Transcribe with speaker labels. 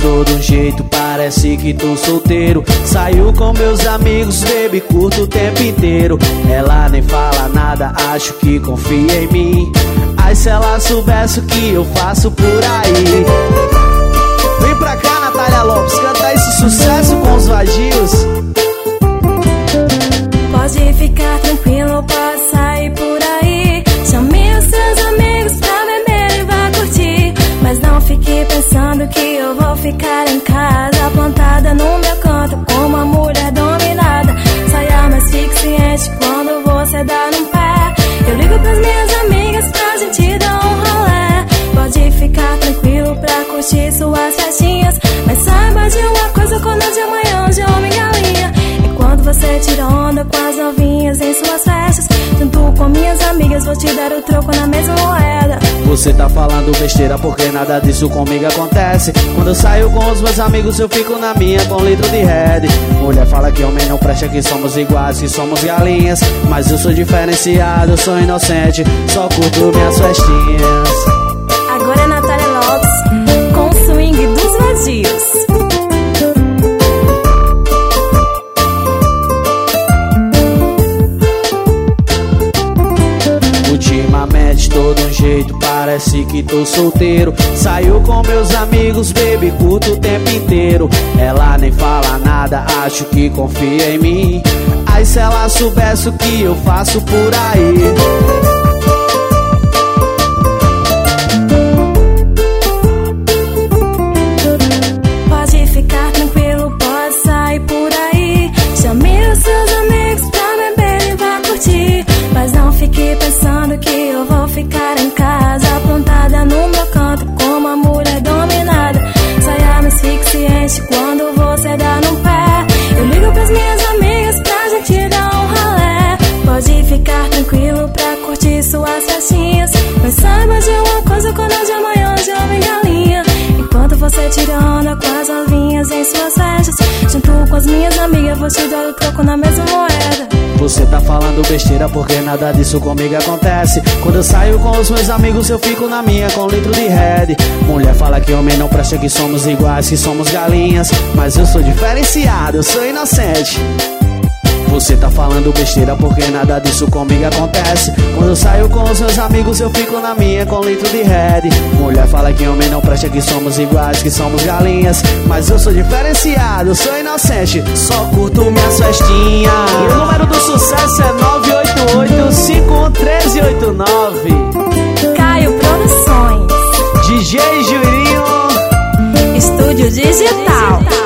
Speaker 1: tô de um jeito, parece que tô solteiro. Saio com meus amigos, baby, curto o tempo inteiro. Ela nem fala nada, acho que confia em mim. Ai, se ela soubesse o que eu faço por aí. Vem pra cá, Natália Lopes, canta esse sucesso com os Vadios.
Speaker 2: Pode ficar tranquilo, pode sair por aí. Chame os seus amigos pra beber e vá curtir. Mas não fique pensando que eu vou ficar em casa, plantada no meu canto como uma mulher dominada. Saia mais fixante quando você dá no pé. Eu ligo pras minhas amigas pra gente dar um rolê. Pode ficar tranquilo pra curtir suas festinhas. Mas saiba de uma coisa, quando é de manhã, de homem galinha. Enquanto você tira onda com as novinhas em suas festas, junto com minhas amigas, vou te dar o troco na mesma moeda.
Speaker 1: Você tá falando besteira porque nada disso comigo acontece. Quando eu saio com os meus amigos eu fico na minha com litro de Red. Mulher fala que homem não presta, que somos iguais, que somos galinhas. Mas eu sou diferenciado, eu sou inocente, só curto minhas festinhas.
Speaker 2: Agora é Natália Lopes com o swing dos Vadios.
Speaker 1: Ultimamente tô de um jeito, parece que tô solteiro. Saio com meus amigos, baby, curto o tempo inteiro. Ela nem fala nada, acho que confia em mim. Ai, se ela soubesse o que eu faço por aí.
Speaker 2: Pode ficar tranquilo, pode sair por aí. Chame os seus amigos pra beber e vá curtir. Mas não fique pensando que eu vou ficar em casa, plantada no meu canto como uma mulher dominada. Saia mais fixante quando você dá no pé. Eu ligo pras minhas amigas pra gente dar um rolê. Pode ficar tranquilo pra curtir suas festinhas. Mas saiba de uma coisa, quando é de amanhã, de homem galinha. Enquanto você tira onda com as novinhas em suas festas, junto com as minhas amigas, vou te dar o troco na mesma moeda.
Speaker 1: Você tá falando besteira porque nada disso comigo acontece. Quando eu saio com os meus amigos eu fico na minha com litro de Red. Mulher fala que homem não presta, que somos iguais, que somos galinhas. Mas eu sou diferenciado, eu sou inocente. Você tá falando besteira porque nada disso comigo acontece. Quando eu saio com os meus amigos eu fico na minha com litro de Red. Mulher fala que homem não presta, que somos iguais, que somos galinhas. Mas eu sou diferenciado, eu sou inocente, só curto minhas festinhas. E o número do sucesso é 988-511389.
Speaker 2: Caio Produções,
Speaker 1: DJ Jurinho,
Speaker 2: Estúdio Digital.